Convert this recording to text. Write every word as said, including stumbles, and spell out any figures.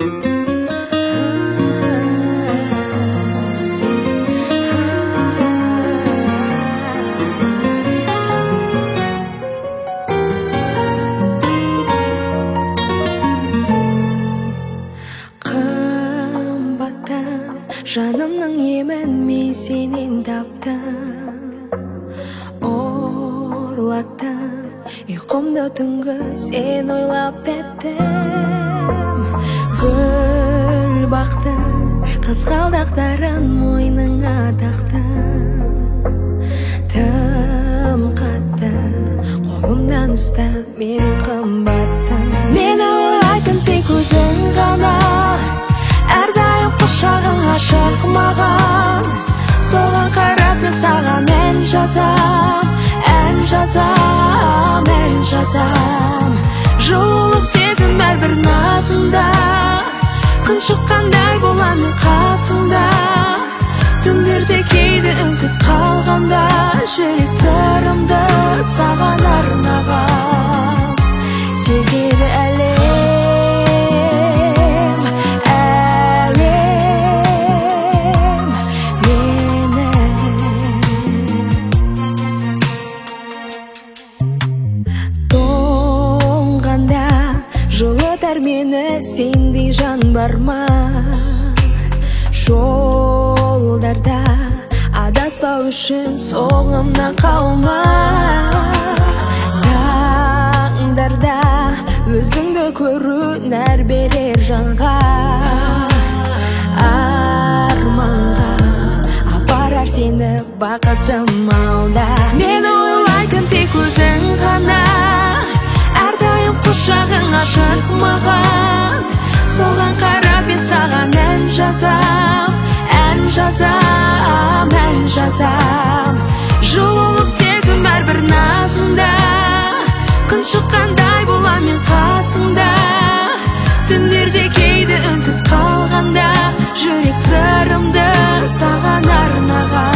Жанымның емін мен сенен таптым, ұрлаттым ұйқымды түнгі сен ойлап тәттім. Гүл бақтым, қызғалдақтарын мойныңа тақтым. Тым қатты қолымнан ұстап менің қымбаттым. Мені ойлайтын тек өзің ғана, әрдайым құшағың ашық маған. Соған қарап мен саған ән жазам, ән жазам, ән жазам. Жылулық сезім әрбір назында, күн шыққандай боламын қасыңда. Түндерде кейде үнсіз қалғанда, жүрек сырымды саған арнаған. Сезеді әлем, жылытар мені сендей жан бар ма? Жолдарда адаспау үшін соңымнан қалма. Таңдарда өзіңді көру нәр берер жанға. Арманға апарар сені бақытым алда. Мені ойлайтын тек өзің ғана, әрдайым құшағың ашық маған. Соған қарап мен саған ән жазам, ән жазам, ән жазам. Жылулық сезім әрбір назында, күн шыққандай боламын қасыңда. Түндерде кейде үнсіз қалғанда, жүрек сырымды саған арнаған.